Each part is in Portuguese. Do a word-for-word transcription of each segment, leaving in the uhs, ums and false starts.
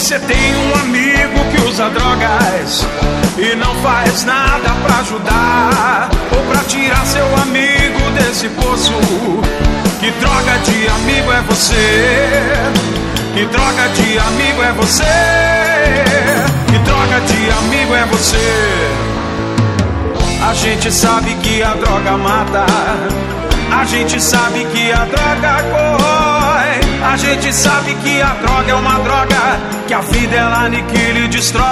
você tem um amigo que usa drogas e não faz nada pra ajudar ou pra tirar seu amigo desse poço, que droga de amigo é você? Que droga de amigo é você? Que droga de amigo é você? A gente sabe que a droga mata, a gente sabe que a droga corrói, a gente sabe que a droga é uma droga, que a vida ela aniquila e destrói.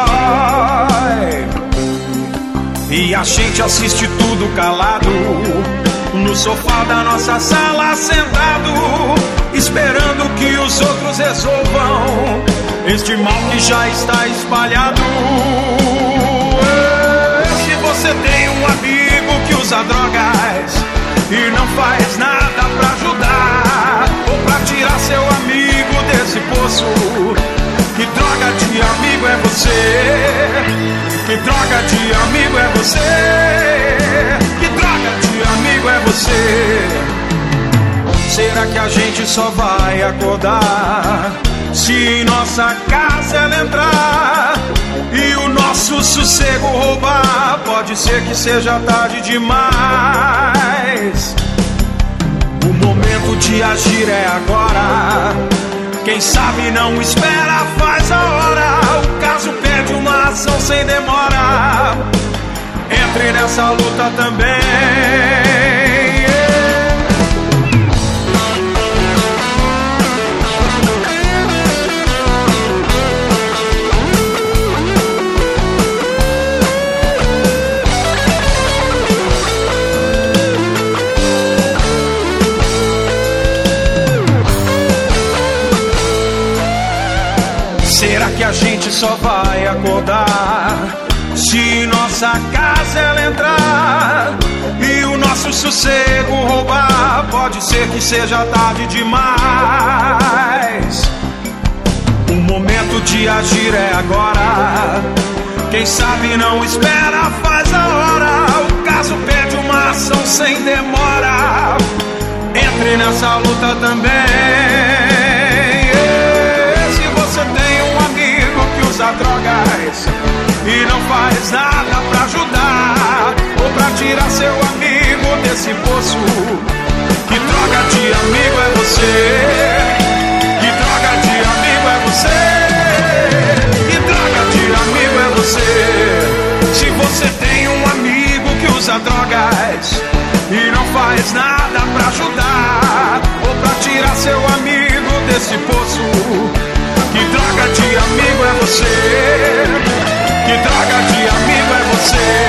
E a gente assiste tudo calado, no sofá da nossa sala sentado, esperando que os outros resolvam este mal que já está espalhado. Se você tem um amigo que usa drogas e não faz nada pra ajudar ou pra tirar seu amigo desse poço, que droga de amigo é você? Que droga de amigo é você? Que droga de amigo é você? Será que a gente só vai acordar se em nossa casa ela entrar e o nosso sossego roubar? Pode ser que seja tarde demais. O momento de agir é agora. Quem sabe não espera, faz a hora. O caso pede uma ação sem demora. Entre nessa luta também. Será que a gente só vai acordar se nossa casa ela entrar e o nosso sossego roubar? Pode ser que seja tarde demais. O momento de agir é agora. Quem sabe não espera, faz a hora. O caso pede uma ação sem demora. Entre nessa luta também. Usa drogas e não faz nada pra ajudar ou pra tirar seu amigo desse poço, que droga de amigo é você? Que droga de amigo é você? Que droga de amigo é você? Se você tem um amigo que usa drogas e não faz nada pra ajudar ou pra tirar seu amigo desse poço, que droga de amigo é você? Que droga de amigo é você?